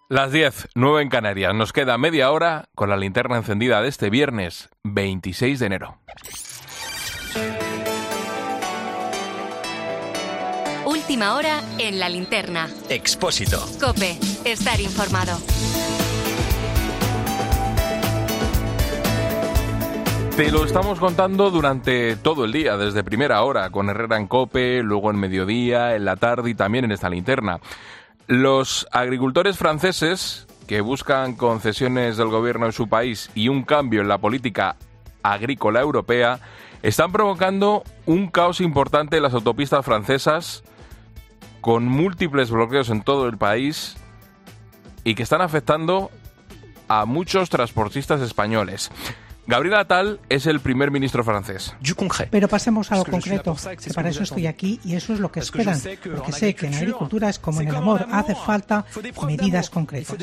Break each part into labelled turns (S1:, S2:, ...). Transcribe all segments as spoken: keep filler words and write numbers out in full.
S1: Las diez, nueve en Canarias. Nos queda media hora con la linterna encendida de este viernes veintiséis de enero.
S2: Última hora en la linterna.
S3: Expósito.
S2: COPE. Estar informado.
S1: Te lo estamos contando durante todo el día, desde primera hora, con Herrera en COPE, luego en mediodía, en la tarde y también en esta linterna. Los agricultores franceses, que buscan concesiones del gobierno de su país y un cambio en la política agrícola europea, están provocando un caos importante en las autopistas francesas, con múltiples bloqueos en todo el país y que están afectando a muchos transportistas españoles. Gabriel Attal es el primer ministro francés.
S4: Pero pasemos a lo concreto, que para eso estoy aquí y eso es lo que esperan, porque sé que en la agricultura es como en el amor, hace falta medidas concretas.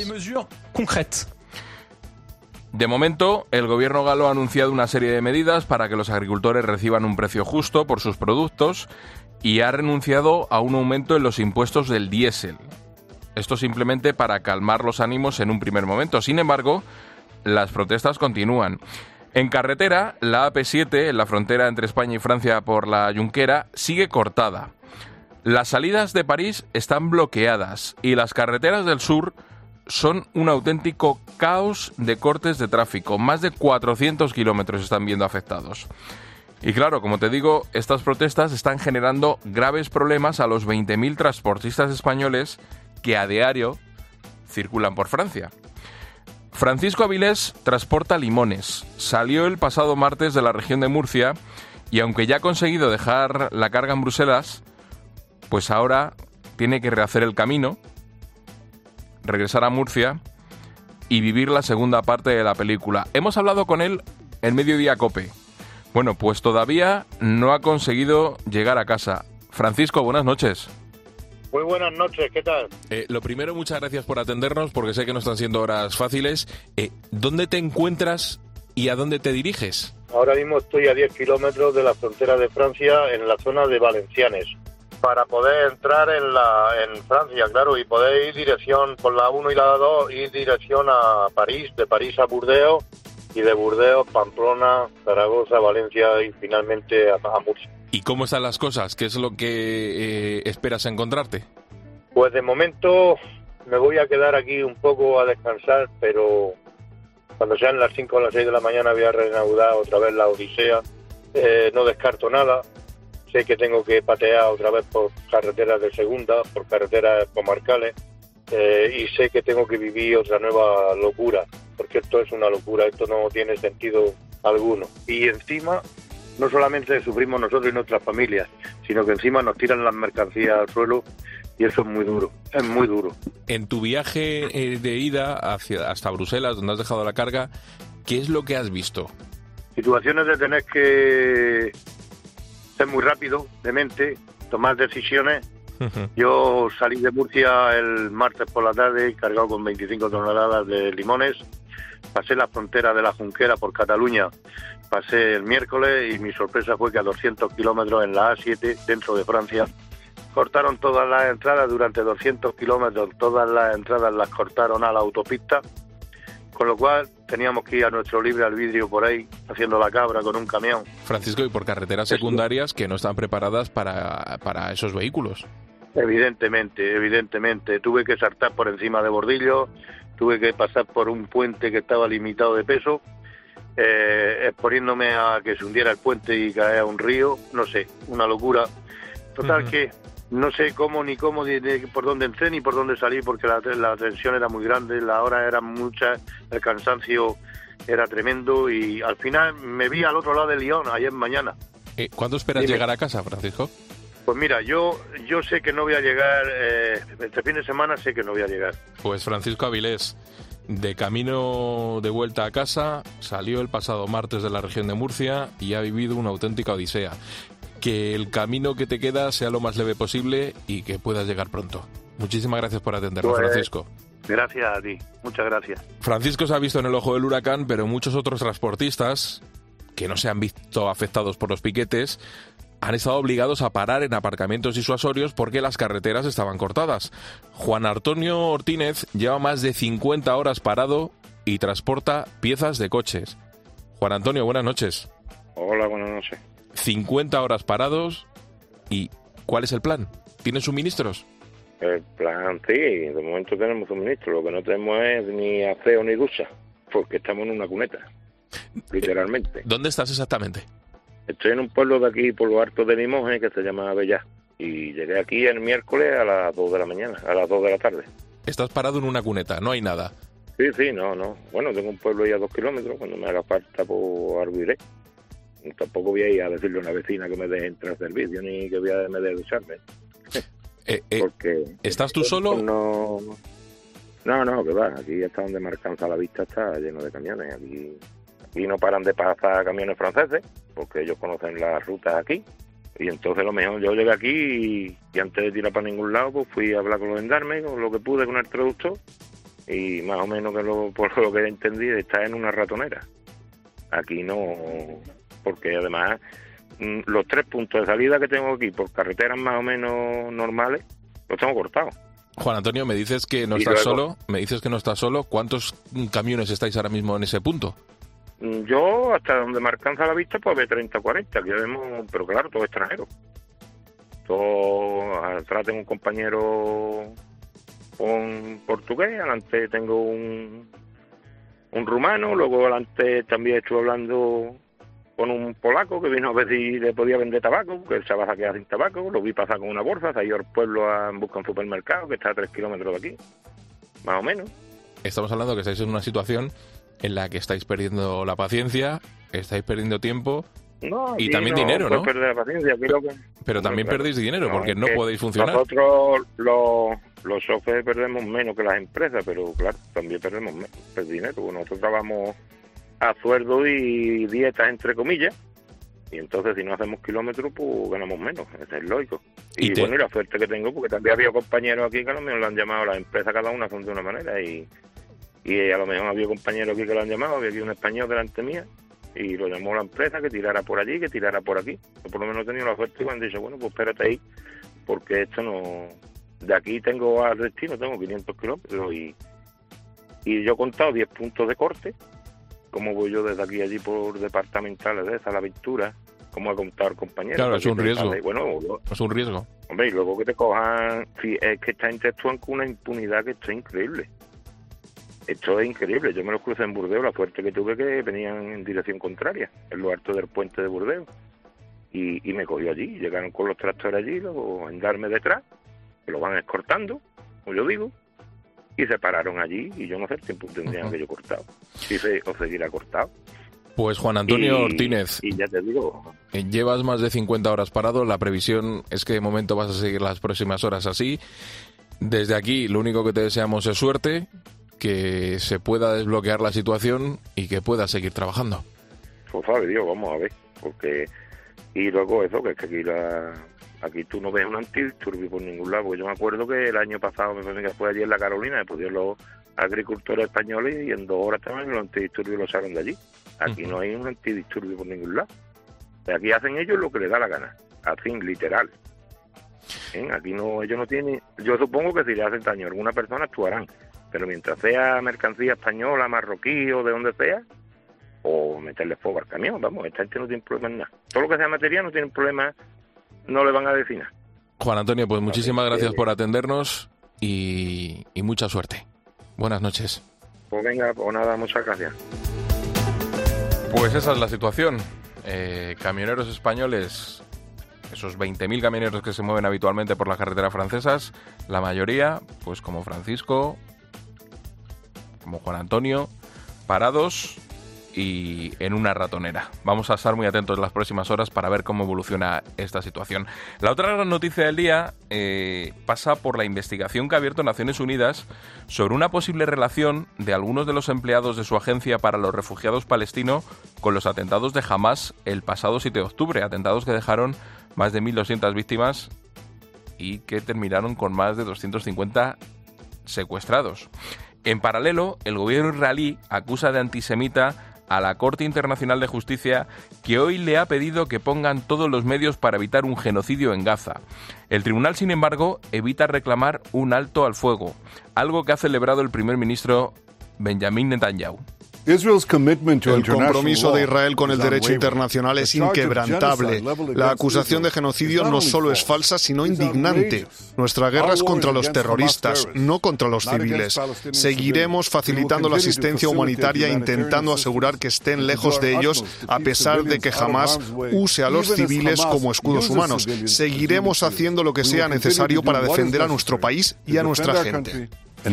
S1: De momento, el gobierno galo ha anunciado una serie de medidas para que los agricultores reciban un precio justo por sus productos y ha renunciado a un aumento en los impuestos del diésel. Esto simplemente para calmar los ánimos en un primer momento. Sin embargo, las protestas continúan. En carretera, la A P siete, en la frontera entre España y Francia por la Junquera, sigue cortada. Las salidas de París están bloqueadas y las carreteras del sur son un auténtico caos de cortes de tráfico. Más de cuatrocientos kilómetros están viendo afectados. Y claro, como te digo, estas protestas están generando graves problemas a los veinte mil transportistas españoles que a diario circulan por Francia. Francisco Avilés transporta limones. Salió el pasado martes de la región de Murcia y aunque ya ha conseguido dejar la carga en Bruselas, pues ahora tiene que rehacer el camino, regresar a Murcia y vivir la segunda parte de la película. Hemos hablado con él en Mediodía COPE. Bueno, pues todavía no ha conseguido llegar a casa. Francisco, buenas noches.
S5: Muy buenas noches, ¿qué tal?
S1: Eh, lo primero, muchas gracias por atendernos, porque sé que no están siendo horas fáciles. Eh, ¿Dónde te encuentras y a dónde te diriges?
S5: Ahora mismo estoy a diez kilómetros de la frontera de Francia, en la zona de Valenciennes, para poder entrar en la en Francia, claro, y poder ir dirección por la uno y la dos, ir dirección a París, de París a Burdeos, y de Burdeos, Pamplona, Zaragoza, Valencia y finalmente a, a Murcia.
S1: ¿Y cómo están las cosas? ¿Qué es lo que eh, esperas encontrarte?
S5: Pues de momento me voy a quedar aquí un poco a descansar, pero cuando sean las cinco o las seis de la mañana voy a reanudar otra vez la odisea. Eh, no descarto nada. Sé que tengo que patear otra vez por carreteras de segunda, por carreteras comarcales, eh, y sé que tengo que vivir otra nueva locura, porque esto es una locura, esto no tiene sentido alguno. Y encima, no solamente sufrimos nosotros y nuestras familias, sino que encima nos tiran las mercancías al suelo y eso es muy duro, es muy duro.
S1: En tu viaje eh, de ida hacia hasta Bruselas, donde has dejado la carga, ¿qué es lo que has visto?
S5: Situaciones de tener que ser muy rápido, de mente, tomar decisiones. Uh-huh. Yo salí de Murcia el martes por la tarde cargado con veinticinco toneladas de limones. Pasé la frontera de la Junquera por Cataluña, pasé el miércoles y mi sorpresa fue que a doscientos kilómetros en la A siete, dentro de Francia, cortaron todas las entradas durante doscientos kilómetros, todas las entradas las cortaron a la autopista, con lo cual teníamos que ir a nuestro libre albedrío por ahí, haciendo la cabra con un camión.
S1: Francisco, y por carreteras secundarias que no están preparadas para, para esos vehículos.
S5: Evidentemente, evidentemente. Tuve que saltar por encima de bordillos, tuve que pasar por un puente que estaba limitado de peso, eh, exponiéndome a que se hundiera el puente y caer a un río, no sé, una locura. Total uh-huh. que no sé cómo ni cómo, ni, ni por dónde entré ni por dónde salí, porque la, la tensión era muy grande, las horas eran muchas, el cansancio era tremendo y al final me vi al otro lado de Lyon, ayer mañana.
S1: Eh, ¿Cuándo esperas Dime. llegar a casa, Francisco?
S5: Pues mira, yo yo sé que no voy a llegar, eh, este fin de semana sé que no voy a llegar.
S1: Pues Francisco Avilés, de camino de vuelta a casa, salió el pasado martes de la región de Murcia y ha vivido una auténtica odisea. Que el camino que te queda sea lo más leve posible y que puedas llegar pronto. Muchísimas gracias por atendernos, pues, Francisco.
S5: Gracias a ti, muchas gracias.
S1: Francisco se ha visto en el ojo del huracán, pero muchos otros transportistas que no se han visto afectados por los piquetes han estado obligados a parar en aparcamientos disuasorios porque las carreteras estaban cortadas. Juan Antonio Ortínez lleva más de cincuenta horas parado y transporta piezas de coches. Juan Antonio, buenas noches.
S3: Hola, buenas noches.
S1: cincuenta horas parados y ¿cuál es el plan? ¿Tienen suministros?
S3: El plan, sí, de momento tenemos suministro. Lo que no tenemos es ni aseo ni ducha, porque estamos en una cuneta, literalmente.
S1: ¿Dónde estás exactamente?
S3: Estoy en un pueblo de aquí, por lo alto de Limoges, que se llama Bellá. Y llegué aquí el miércoles a las dos de la mañana, a las dos de la tarde.
S1: Estás parado en una cuneta, no hay nada.
S3: Sí, sí, no, no. Bueno, tengo un pueblo ahí a dos kilómetros, cuando me haga falta, pues algo iré. Tampoco voy a ir a decirle a una vecina que me deje entrar al servicio, ni que voy a me deje ducharme.
S1: Eh, eh,
S3: Porque
S1: ¿Estás tú solo?
S3: No, no, no, que va. Aquí hasta donde me alcanza la vista está lleno de camiones. Aquí, aquí no paran de pasar camiones franceses, porque ellos conocen las rutas aquí. Y entonces lo mejor, yo llegué aquí y, y antes de tirar para ningún lado, pues fui a hablar con los gendarmes, con lo que pude con el traductor. Y más o menos, que lo, por lo que entendí, está en una ratonera. Aquí no, porque además los tres puntos de salida que tengo aquí por carreteras más o menos normales los tengo cortados.
S1: Juan Antonio, me dices que no estás solo, me dices que no estás solo. ¿Cuántos camiones estáis ahora mismo en ese punto?
S3: Yo, hasta donde me alcanza la vista, pues ve treinta o cuarenta, que vemos, pero claro, todo extranjero. Todo, atrás tengo un compañero con portugués, adelante tengo un un rumano, luego adelante también estuve hablando con un polaco que vino a ver si le podía vender tabaco, que él se va a quedar sin tabaco, lo vi pasar con una bolsa, se ha ido al pueblo a buscar un supermercado que está a tres kilómetros de aquí, más o menos.
S1: Estamos hablando que estáis en una situación en la que estáis perdiendo la paciencia, estáis perdiendo tiempo
S3: no,
S1: y también
S3: no,
S1: dinero, ¿no?
S3: Perder la paciencia, aquí lo que...
S1: Pero también
S3: claro,
S1: perdéis dinero,
S3: no,
S1: porque no podéis funcionar.
S3: Nosotros, los, los choferes, perdemos menos que las empresas, pero claro, también perdemos menos dinero, porque nosotros trabajamos a sueldo y dietas, entre comillas, y entonces si no hacemos kilómetros, pues ganamos menos, eso es lógico. Y, y te... bueno, y la suerte que tengo, porque también había compañeros aquí que a lo mejor lo han llamado, las empresas cada una son de una manera, y, y a lo mejor había compañeros aquí que lo han llamado, había aquí un español delante mía, y lo llamó la empresa, que tirara por allí, que tirara por aquí. Yo por lo menos he tenido la suerte y me han dicho, bueno, pues espérate ahí, porque esto no... De aquí tengo al destino, tengo quinientos kilómetros, y, y yo he contado diez puntos de corte. ¿Cómo voy yo desde aquí allí por departamentales de esa, la aventura? ¿Cómo ha contado el compañero?
S1: Claro, es un riesgo.
S3: Sale. Bueno,
S1: es un riesgo.
S3: Hombre, y luego que te cojan... Si es que esta gente actúan con una impunidad que esto es increíble. Esto es increíble. Yo me los crucé en Burdeos, la suerte que tuve que venían en dirección contraria, en lo alto del puente de Burdeos. Y, y me cogió allí. Llegaron con los tractores allí, luego en darme detrás, que lo van escortando, como yo digo. Y se pararon allí y yo no sé el tiempo tendrían uh-huh. que yo cortado. Si se, o seguirá cortado.
S1: Pues Juan Antonio
S3: y,
S1: Ortínez,
S3: y ya te digo,
S1: llevas más de cincuenta horas parado. La previsión es que de momento vas a seguir las próximas horas así. Desde aquí lo único que te deseamos es suerte, que se pueda desbloquear la situación y que puedas seguir trabajando.
S3: Pues sabe Dios, vamos a ver, porque y luego eso, que es que aquí la aquí tú no ves un antidisturbios por ningún lado, porque yo me acuerdo que el año pasado, mi familia fue allí en la Carolina, después dio los agricultores españoles y en dos horas también los antidisturbios los sacaron de allí. Aquí uh-huh. no hay un antidisturbio por ningún lado. Aquí hacen ellos lo que les da la gana, hacen literal. ¿Eh? Aquí no, ellos no tienen, yo supongo que si le hacen daño a alguna persona actuarán, pero mientras sea mercancía española, marroquí o de donde sea, o meterle fuego al camión, vamos, esta gente no tiene problema en nada. Todo lo que sea material no tienen problema, no le van a decir nada.
S1: Juan Antonio, pues muchísimas gracias por atendernos y, y mucha suerte. Buenas noches.
S3: Pues venga, pues nada, muchas gracias.
S1: Pues esa es la situación. Eh, camioneros españoles, esos veinte mil camioneros que se mueven habitualmente por las carreteras francesas, la mayoría, pues como Francisco, como Juan Antonio, parados y en una ratonera. Vamos a estar muy atentos en las próximas horas para ver cómo evoluciona esta situación. La otra gran noticia del día eh, pasa por la investigación que ha abierto Naciones Unidas sobre una posible relación de algunos de los empleados de su agencia para los refugiados palestinos con los atentados de Hamás el pasado siete de octubre, atentados que dejaron más de mil doscientas víctimas y que terminaron con más de doscientos cincuenta secuestrados. En paralelo, el gobierno israelí acusa de antisemita a la Corte Internacional de Justicia, que hoy le ha pedido que pongan todos los medios para evitar un genocidio en Gaza. El tribunal, sin embargo, evita reclamar un alto al fuego, algo que ha celebrado el primer ministro Benjamin Netanyahu.
S6: El compromiso de Israel con el derecho internacional es inquebrantable. La acusación de genocidio no solo es falsa, sino indignante. Nuestra guerra es contra los terroristas, no contra los civiles. Seguiremos facilitando la asistencia humanitaria e intentando asegurar que estén lejos de ellos, a pesar de que jamás use a los civiles como escudos humanos. Seguiremos haciendo lo que sea necesario para defender a nuestro país y a nuestra gente.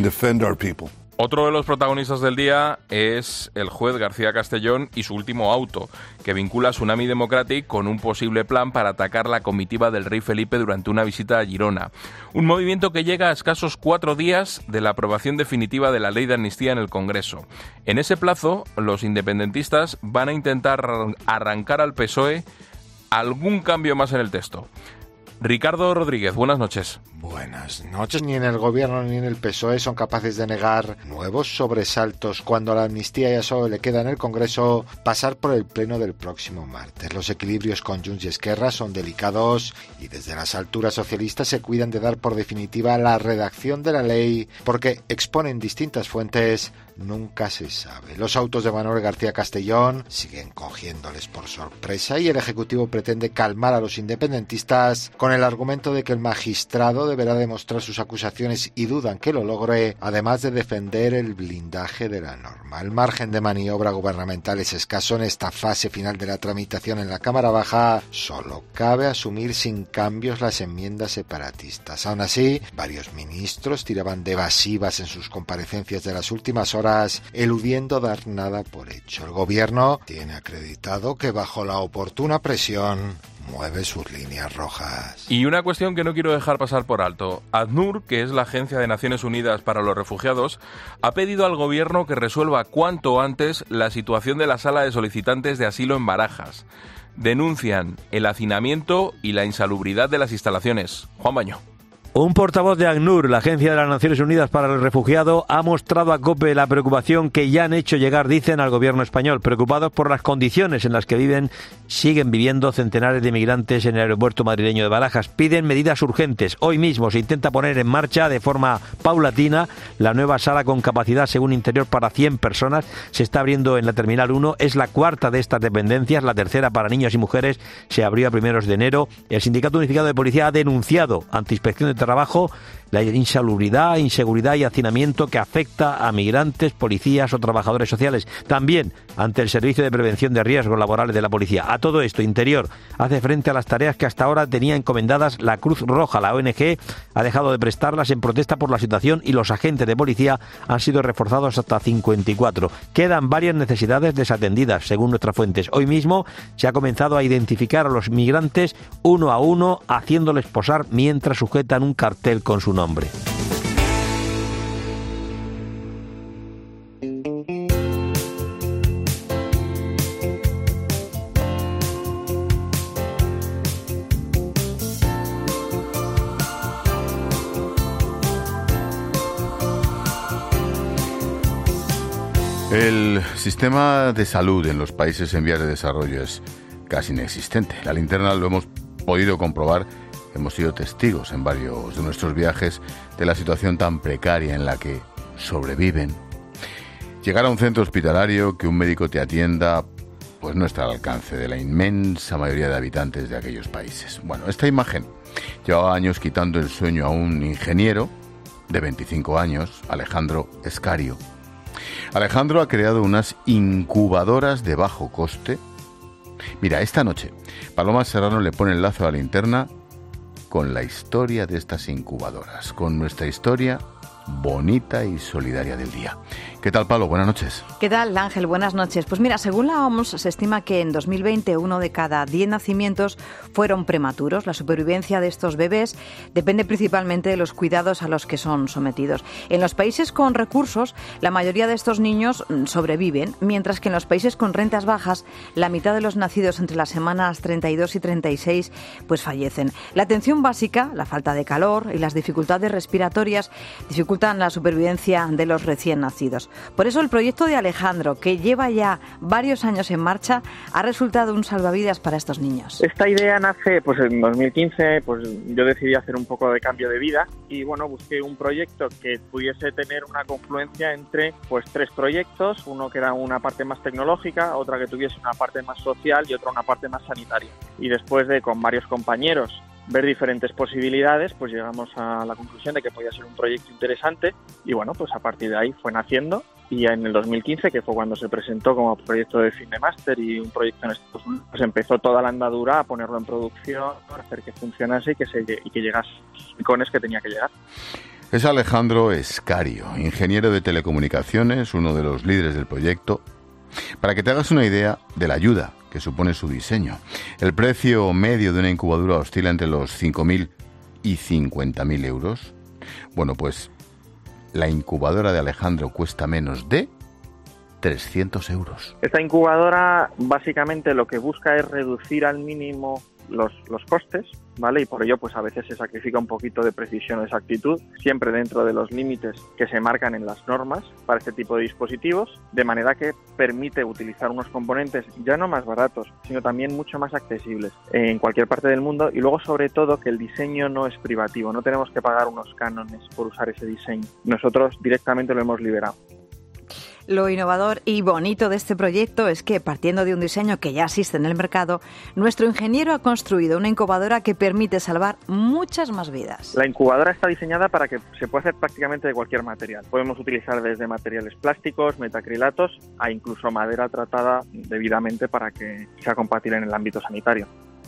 S1: Otro de los protagonistas del día es el juez García Castellón y su último auto, que vincula a Tsunami Democratic con un posible plan para atacar la comitiva del rey Felipe durante una visita a Girona. Un movimiento que llega a escasos cuatro días de la aprobación definitiva de la ley de amnistía en el Congreso. En ese plazo, los independentistas van a intentar arrancar al P S O E algún cambio más en el texto. Ricardo Rodríguez, buenas noches.
S7: Buenas noches. Ni en el gobierno ni en el P S O E son capaces de negar nuevos sobresaltos cuando a la amnistía ya solo le queda en el Congreso pasar por el pleno del próximo martes. Los equilibrios con Junts y Esquerra son delicados y desde las alturas socialistas se cuidan de dar por definitiva la redacción de la ley porque exponen distintas fuentes. Nunca se sabe. Los autos de Manuel García Castellón siguen cogiéndoles por sorpresa y el Ejecutivo pretende calmar a los independentistas con el argumento de que el magistrado deberá demostrar sus acusaciones y dudan que lo logre, además de defender el blindaje de la norma. El margen de maniobra gubernamental es escaso en esta fase final de la tramitación en la Cámara Baja. Solo cabe asumir sin cambios las enmiendas separatistas. Aún así, varios ministros tiraban de evasivas en sus comparecencias de las últimas horas, eludiendo dar nada por hecho. El gobierno tiene acreditado que bajo la oportuna presión mueve sus líneas rojas.
S1: Y una cuestión que no quiero dejar pasar por alto. ACNUR, que es la Agencia de Naciones Unidas para los Refugiados, ha pedido al gobierno que resuelva cuanto antes la situación de la sala de solicitantes de asilo en Barajas. Denuncian el hacinamiento y la insalubridad de las instalaciones. Juan Baño.
S8: Un portavoz de ACNUR, la Agencia de las Naciones Unidas para el Refugiado, ha mostrado a COPE la preocupación que ya han hecho llegar, dicen, al gobierno español, preocupados por las condiciones en las que viven, siguen viviendo centenares de migrantes en el aeropuerto madrileño de Barajas. Piden medidas urgentes. Hoy mismo se intenta poner en marcha de forma paulatina la nueva sala con capacidad, según Interior, para cien personas. Se está abriendo en la Terminal uno. Es la cuarta de estas dependencias, la tercera para niños y mujeres. Se abrió a primeros de enero. El Sindicato Unificado de Policía ha denunciado ante Inspección de Trabajo la insalubridad, inseguridad y hacinamiento que afecta a migrantes, policías o trabajadores sociales. También ante el Servicio de Prevención de Riesgos Laborales de la Policía. A todo esto, Interior hace frente a las tareas que hasta ahora tenía encomendadas la Cruz Roja. La O N G ha dejado de prestarlas en protesta por la situación y los agentes de policía han sido reforzados hasta cincuenta y cuatro. Quedan varias necesidades desatendidas, según nuestras fuentes. Hoy mismo se ha comenzado a identificar a los migrantes uno a uno, haciéndoles posar mientras sujetan un cartel con su nombre. Nombre.
S9: El sistema de salud en los países en vías de desarrollo es casi inexistente. La linterna lo hemos podido comprobar. Hemos sido testigos en varios de nuestros viajes de la situación tan precaria en la que sobreviven. Llegar a un centro hospitalario, que un médico te atienda, pues no está al alcance de la inmensa mayoría de habitantes de aquellos países. Bueno, esta imagen llevaba años quitando el sueño a un ingeniero de veinticinco años, Alejandro Escario. Alejandro ha creado unas incubadoras de bajo coste. Mira, esta noche Paloma Serrano le pone el lazo a la linterna con la historia de estas incubadoras, con nuestra historia bonita y solidaria del día. ¿Qué tal, Palo? Buenas noches.
S10: ¿Qué tal, Ángel? Buenas noches. Pues mira, según la O M S, se estima que en dos mil veinte uno de cada diez nacimientos fueron prematuros. La supervivencia de estos bebés depende principalmente de los cuidados a los que son sometidos. En los países con recursos, la mayoría de estos niños sobreviven, mientras que en los países con rentas bajas, la mitad de los nacidos entre las semanas treinta y dos y treinta y seis pues fallecen. La atención básica, la falta de calor y las dificultades respiratorias dificultan dificultan la supervivencia de los recién nacidos. Por eso el proyecto de Alejandro, que lleva ya varios años en marcha, ha resultado un salvavidas para estos niños.
S11: Esta idea nace pues en dos mil quince, pues yo decidí hacer un poco de cambio de vida y bueno, busqué un proyecto que pudiese tener una confluencia entre pues tres proyectos, uno que era una parte más tecnológica, otra que tuviese una parte más social y otra una parte más sanitaria. Y después de con varios compañeros ver diferentes posibilidades, pues llegamos a la conclusión de que podía ser un proyecto interesante y bueno, pues a partir de ahí fue naciendo y en el dos mil quince, que fue cuando se presentó como proyecto de fin de máster y un proyecto en Estados Unidos, pues empezó toda la andadura a ponerlo en producción, a hacer que funcionase y que, se, y que llegase a los rincones que tenía que llegar.
S9: Es Alejandro Escario, ingeniero de telecomunicaciones, uno de los líderes del proyecto. Para que te hagas una idea de la ayuda que supone su diseño, el precio medio de una incubadora oscila entre los cinco mil y cincuenta mil euros. Bueno, pues la incubadora de Alejandro cuesta menos de trescientos euros.
S11: Esta incubadora básicamente lo que busca es reducir al mínimo los, los costes, ¿vale? Y por ello pues a veces se sacrifica un poquito de precisión o exactitud, siempre dentro de los límites que se marcan en las normas para este tipo de dispositivos, de manera que permite utilizar unos componentes ya no más baratos, sino también mucho más accesibles en cualquier parte del mundo y luego sobre todo que el diseño no es privativo, no tenemos que pagar unos cánones por usar ese diseño, nosotros directamente lo hemos liberado.
S10: Lo innovador y bonito de este proyecto es que, partiendo de un diseño que ya existe en el mercado, nuestro ingeniero ha construido una incubadora que permite salvar muchas más vidas.
S11: La incubadora está diseñada para que se pueda hacer prácticamente de cualquier material. Podemos utilizar desde materiales plásticos, metacrilatos, a incluso madera tratada debidamente para que sea compatible en el ámbito sanitario.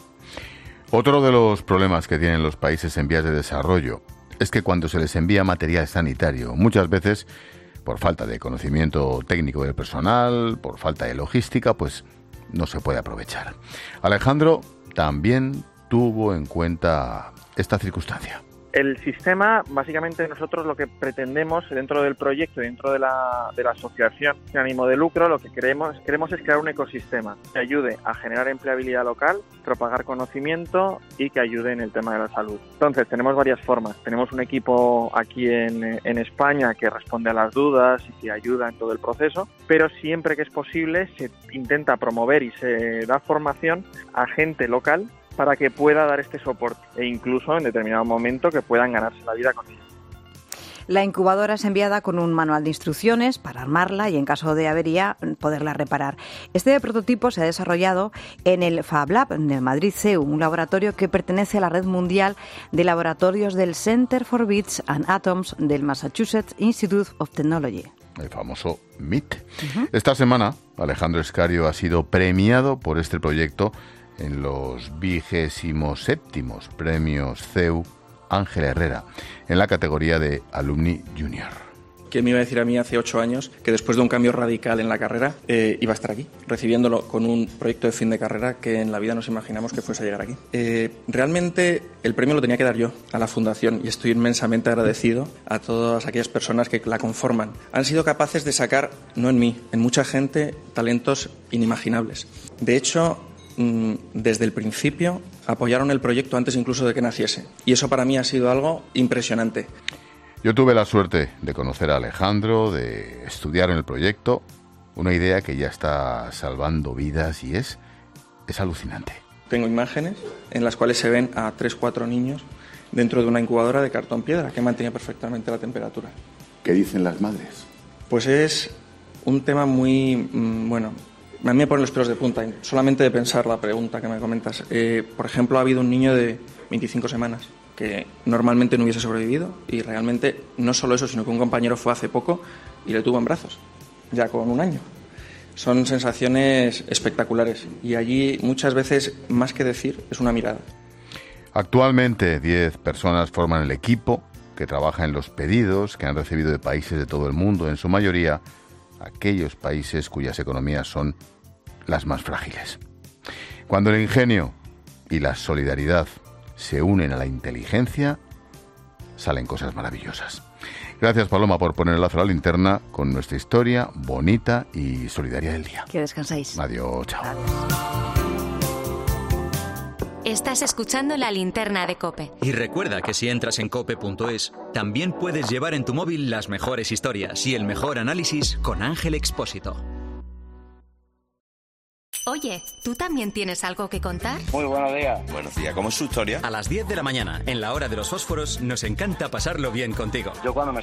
S9: Otro de los problemas que tienen los países en vías de desarrollo es que cuando se les envía material sanitario, muchas veces por falta de conocimiento técnico del personal, por falta de logística, pues no se puede aprovechar. Alejandro también tuvo en cuenta esta circunstancia.
S11: El sistema, básicamente nosotros lo que pretendemos dentro del proyecto, dentro de la, de la asociación sin ánimo de lucro, lo que queremos, queremos es crear un ecosistema que ayude a generar empleabilidad local, propagar conocimiento y que ayude en el tema de la salud. Entonces tenemos varias formas. Tenemos un equipo aquí en, en España que responde a las dudas y que ayuda en todo el proceso, pero siempre que es posible se intenta promover y se da formación a gente local para que pueda dar este soporte e incluso en determinado momento que puedan ganarse la vida con ella.
S10: La incubadora es enviada con un manual de instrucciones para armarla y en caso de avería poderla reparar. Este prototipo se ha desarrollado en el Fab Lab de Madrid C E U, un laboratorio que pertenece a la red mundial de laboratorios del Center for Bits and Atoms del Massachusetts Institute of Technology.
S9: El famoso M I T. Uh-huh. Esta semana Alejandro Escario ha sido premiado por este proyecto en los vigésimos séptimos premios C E U Ángel Herrera, en la categoría de Alumni Junior.
S12: ¿Quién me iba a decir a mí hace ocho años que después de un cambio radical en la carrera eh, iba a estar aquí, recibiéndolo con un proyecto de fin de carrera que en la vida nos imaginamos que fuese a llegar aquí? Eh, realmente el premio lo tenía que dar yo a la Fundación y estoy inmensamente agradecido a todas aquellas personas que la conforman. Han sido capaces de sacar, no en mí, en mucha gente, talentos inimaginables. De hecho, desde el principio apoyaron el proyecto antes incluso de que naciese y eso para mí ha sido algo impresionante.
S9: Yo tuve la suerte de conocer a Alejandro, de estudiar en el proyecto, una idea que ya está salvando vidas y es, es alucinante.
S12: Tengo imágenes en las cuales se ven a tres, cuatro niños dentro de una incubadora de cartón piedra que mantenía perfectamente la temperatura.
S9: ¿Qué dicen las madres?
S12: Pues es un tema muy, mmm, bueno... A mí me ponen los pelos de punta, solamente de pensar la pregunta que me comentas. Eh, por ejemplo, ha habido un niño de veinticinco semanas que normalmente no hubiese sobrevivido y realmente no solo eso, sino que un compañero fue hace poco y le tuvo en brazos, ya con un año. Son sensaciones espectaculares y allí muchas veces, más que decir, es una mirada.
S9: Actualmente diez personas forman el equipo que trabaja en los pedidos que han recibido de países de todo el mundo, en su mayoría aquellos países cuyas economías son las más frágiles. Cuando el ingenio y la solidaridad se unen a la inteligencia, salen cosas maravillosas. Gracias, Paloma, por poner el lazo a la linterna con nuestra historia bonita y solidaria del día.
S10: Que descanséis.
S9: Adiós, chao.
S10: Adiós.
S2: Estás escuchando La Linterna de COPE.
S13: Y recuerda que si entras en cope punto es, también puedes llevar en tu móvil las mejores historias y el mejor análisis con Ángel Expósito.
S2: Oye, ¿tú también tienes algo que contar?
S14: Muy buenos días.
S13: Buenos días, ¿cómo es su historia? A las diez de la mañana, en la hora de los fósforos, nos encanta pasarlo bien contigo.
S14: Yo cuando me